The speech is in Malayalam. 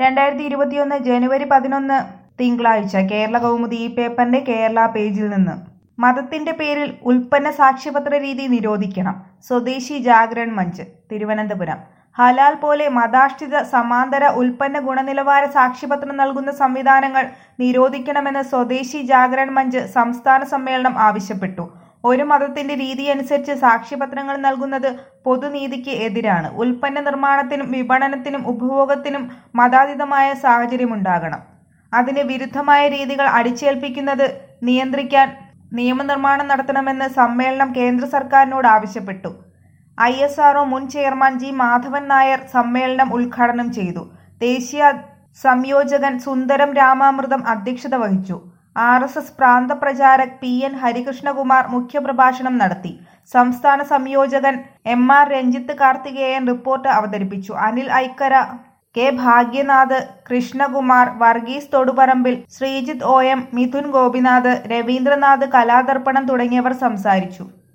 2021 ജനുവരി 11 തിങ്കളാഴ്ച കേരള കൗമുദി ഈ പേപ്പറിന്റെ കേരള പേജിൽ നിന്ന്. മതത്തിന്റെ പേരിൽ ഉൽപ്പന്ന സാക്ഷ്യപത്ര രീതി നിരോധിക്കണം. സ്വദേശി ജാഗരൺ മഞ്ച്, തിരുവനന്തപുരം. ഹലാൽ പോലെ മതാഷ്ഠിത സമാന്തര ഉൽപ്പന്ന ഗുണനിലവാര സാക്ഷ്യപത്രം നൽകുന്ന സംവിധാനങ്ങൾ നിരോധിക്കണമെന്ന് സ്വദേശി ജാഗരൺ മഞ്ച് സംസ്ഥാന സമ്മേളനം ആവശ്യപ്പെട്ടു. ഒരു മതത്തിന്റെ രീതിയനുസരിച്ച് സാക്ഷ്യപത്രങ്ങൾ നൽകുന്നത് പൊതുനീതിക്ക് എതിരാണ്. ഉൽപ്പന്ന നിർമ്മാണത്തിനും വിപണനത്തിനും ഉപഭോഗത്തിനും മതാതീതമായ സാഹചര്യമുണ്ടാകണം. അതിന് വിരുദ്ധമായ രീതികൾ അടിച്ചേൽപ്പിക്കുന്നത് നിയന്ത്രിക്കാൻ നിയമനിർമ്മാണം നടത്തണമെന്ന് സമ്മേളനം കേന്ദ്ര സർക്കാരിനോട് ആവശ്യപ്പെട്ടു. ISRO മുൻ ചെയർമാൻ ജി മാധവൻ നായർ സമ്മേളനം ഉദ്ഘാടനം ചെയ്തു. ദേശീയ സംയോജകൻ സുന്ദരം രാമാമൃതം അധ്യക്ഷത വഹിച്ചു. RSS പ്രാന്തപ്രചാരക് PN ഹരികൃഷ്ണകുമാർ മുഖ്യപ്രഭാഷണം നടത്തി. സംസ്ഥാന സംയോജകൻ MR രഞ്ജിത്ത് കാർത്തികേയൻ റിപ്പോർട്ട് അവതരിപ്പിച്ചു. അനിൽ ഐക്കര, K ഭാഗ്യനാഥ്, കൃഷ്ണകുമാർ, വർഗീസ് തൊടുപറമ്പിൽ, ശ്രീജിത്ത് OM, മിഥുൻ ഗോപിനാഥ്, രവീന്ദ്രനാഥ്, കലാദർപ്പണം തുടങ്ങിയവർ സംസാരിച്ചു.